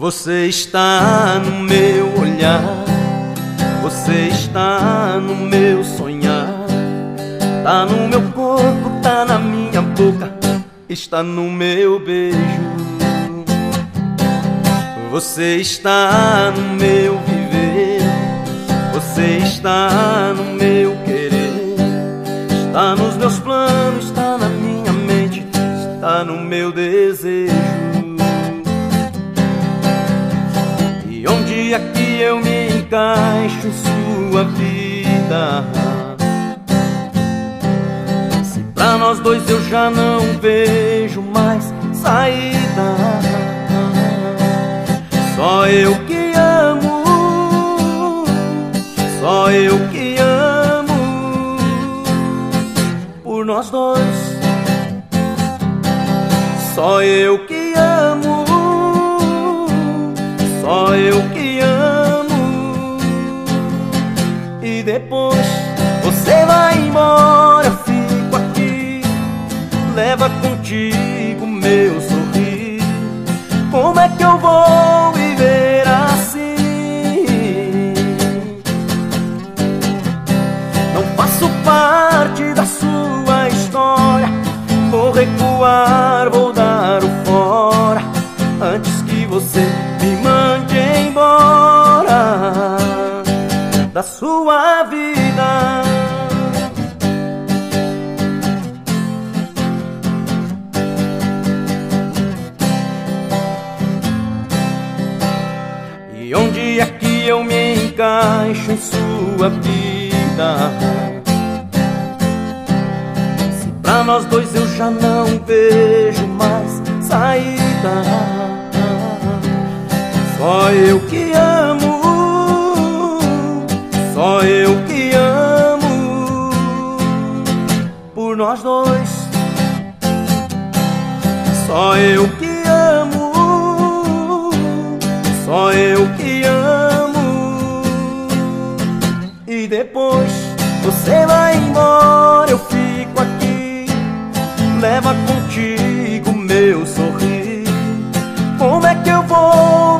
Você está no meu olhar, você está no meu sonhar, tá no meu corpo, tá na minha boca, está no meu beijo. Você está no meu viver, você está no meu querer, está nos meus planos, está na minha mente, está no meu desejo. E onde é que eu me encaixo em sua vida? Se pra nós dois eu já não vejo mais saída. Só eu que amo, só eu que amo por nós dois. Só eu que amo, só eu que amo. E depois você vai embora, eu fico aqui. Leva contigo meu sorriso. Como é que eu vou viver assim? Não faço parte da sua história. Vou recuar, vou dar o fora antes que você me mande embora da sua vida. E onde é que eu me encaixo em sua vida? Se pra nós dois eu já não vejo mais saída. Só eu que amo, só eu que amo por nós dois. Só eu que amo, só eu que amo. E depois você vai embora, eu fico aqui. Leva contigo meu sorriso. Como é que eu vou